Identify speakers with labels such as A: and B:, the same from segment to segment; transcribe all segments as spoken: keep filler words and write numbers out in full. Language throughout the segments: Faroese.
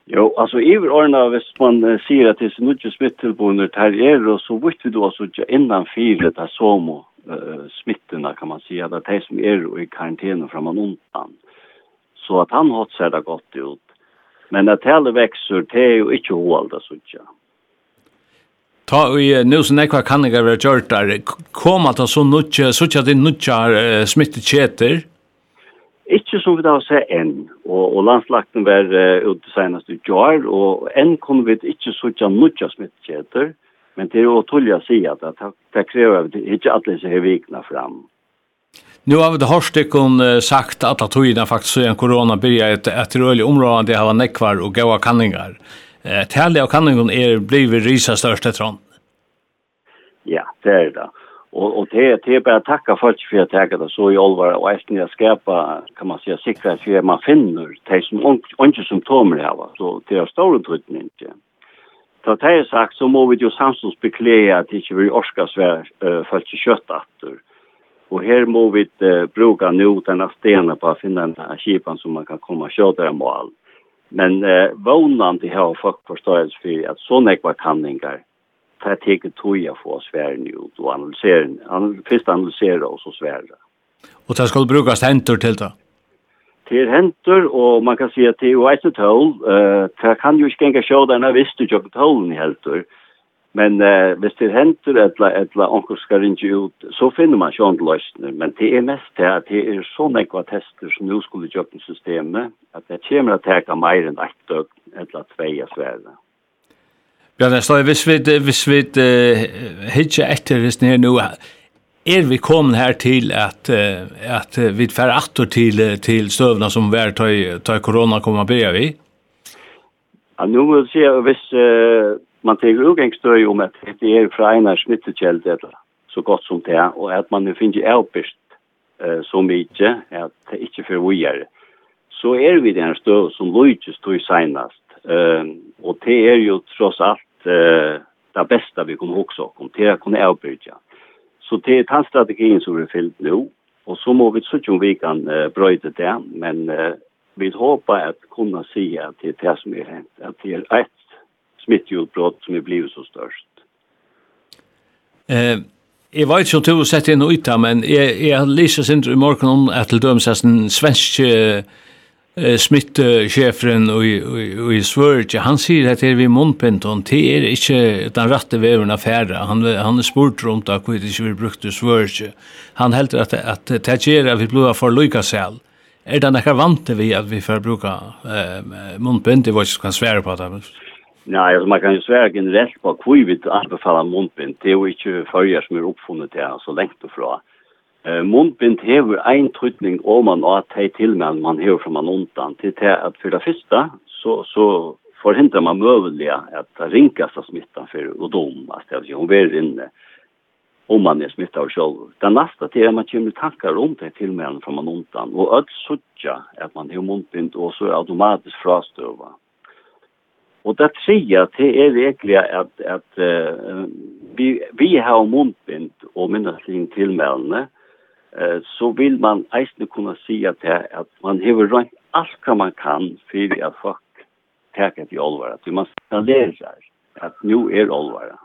A: Jo, alltså i årena, hvis man uh, säger att det är mycket smitttillbående här är och så vet vi då så att innan fyra det som uh, smittorna kan man säga att det som är i karantän framan undan. Så att han har sett det gott ut. Men att det växer, det är ju inte hålda så att
B: Ta i nu så nekva kanningar vara gjort där. Kom att ha så mycket, så att det nutjar smittetjeter?
A: Ikke som vi da ser enn, og, og landslagten var uh, ute senest i år, og enn kunne vi ikke sånn mye smittekjeter, men det er jo tullig å si at det, det krever at ikke alle disse vikene fram.
B: Nu har vi Horstikon uh, sagt at at togene faktisk så en korona börjar et, et røylig område det har nekvar og gåa kanningar. Uh, Tallet av kanningen er blivit risa største trån.
A: Ja, det er det. Och och det det är bara att tacka folk för att ta det så i allvar och ästna skapa kan man säga säkert för man finner det som inte symptomer har så det är stor utryckning. Så det är sagt så må vi ju samsons beklä att det inte vill orska svär för att kötta åter. Och här må vi uh, bruka nu den stenen på att finna en skipan som man kan komma och köta en mål. Men uh, vånande har folk förståelse för att så nekva kanningar det tar tog att få svären ut och analysera, först analysera och så svära.
B: Och det ska brukas händer till det?
A: Till händer och man kan säga att det är ett tål. Uh, det kan ju inte gänga sjå den här visst du inte tålen i händer. Men uh, hvis det händer eller, eller onkel ska ringa ut så finner man sjå inte lösningar. Men det är mest det att det är så nekva tester som nu skulle göra systemet att det kommer att täcka mer än ett dög eller två svära.
B: Ja, det står hvis vi hvis vi hittar efter hvis ner nu är vi kommen här till att att vi får åter till till stövna som var ta ta corona kommer börja vi.
A: Ja, nu vill se hvis uh, man tar utgångsstöd om att det är från smittekällor så gott som det och att man nu finner avbist uh, så mycket att det inte för vidare. Så är vi den stöd som lyckas till senast. Uh, och det är ju trots allt uh, det bästa vi kommer också om till att kunna avbryta. Så det är den strategin som vi fyllt nu. Och så må vi så om vi kan uh, bryta det. Men uh, vi hoppas att kunna se att det är det som är hänt. Att det är ett smittutbrott som är blivit så störst.
B: Uh, jag vet inte om du har sett in och ytta, men jag, jag lyser sin i morgon om att till döms att en svensk uh, Uh, smittechefen och i i Sverige han säger att det är vi munpenton det är inte den rätta vägen affärer han han är spurt runt att det inte vill brukt i Sverige han helt att att det ger vi blåa för Lucas cell är det några vante vi att vi får bruka uh, munpent det var ju kan svära på det.
A: Nej, alltså man kan ju svära generellt på hur vi anbefaller munpent det är ju inte förr som är uppfunnet det så långt ifrån. Uh, Mundbind hever en trytning om man har tagit till med man hever från man undan till att för det första så, så förhindrar man möjliga att rinkas av smittan för och dom att hon är inne om man är smittad själv. Den nästa till är att man kommer tankar om det till med från man undan och att sucha att man har mundbind och så är automatiskt frastöva. Och det tredje det är verkligen att, att uh, vi, vi har mundbind och minnas till med så vill man eisne kunna säga att att man har rönt allt vad man kan för att folk tar det i allvar. Att man ska lära sig att nu är allvar.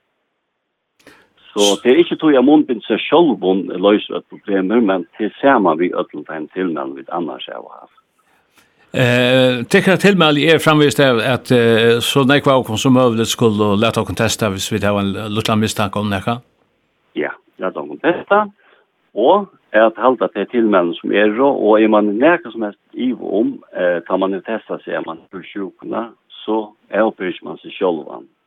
A: Så det är inte tror jag munbind sig själv löser ett problem, men tillsammans vi öppnar till men vi annars har haft.
B: Eh, tycker till mig är framvist att uh, så när kvar som möjligt skulle låta oss testa hvis vi har en liten misstanke om det.
A: Ja, låta oss testa. Och att hålla det till män som är då och är man nära som helst i om eh, tar man en testa sig man för sjukna så hjälper man sig själv.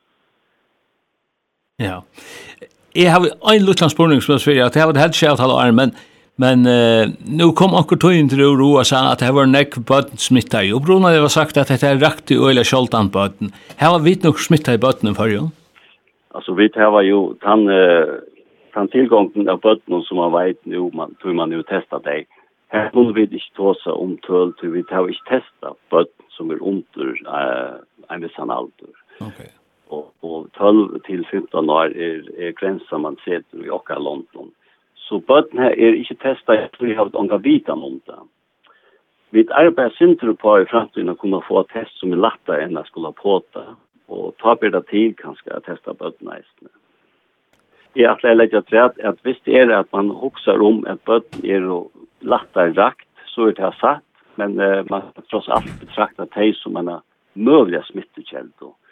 B: Ja. Jag har en liten spårning som jag säger att det har helt skjut alla armen men eh, nu kom också till inte oroa sig att det var näck botten smitta i och Bruno det var sagt att det är rakt i öle skjultan botten. Här har vi nog smitta i botten för ju.
A: Alltså vi har ju han eh, kan tillgången av botten som man vet nu man tror man nu testar det. Här måste vi inte tåsa om tolv till vi tar inte testa botten som är under eh, en viss alder.
B: Okej.
A: Och, och tolv till femton år är, är gränsen man sätter i åka London. Så botten här är inte testat, jag tror jag har ett ånga bitan om det. vi arbetar synder på i framtiden att kunna få test som är lättare än att skulle påta. Och ta bättre tid kanske att testa bötterna istället. Jag har lägga till att, att visst är det att man huxar om att bötten är lättare rakt, så är det sagt. Men eh, man trots allt betraktar det som en möjliga smittokällor.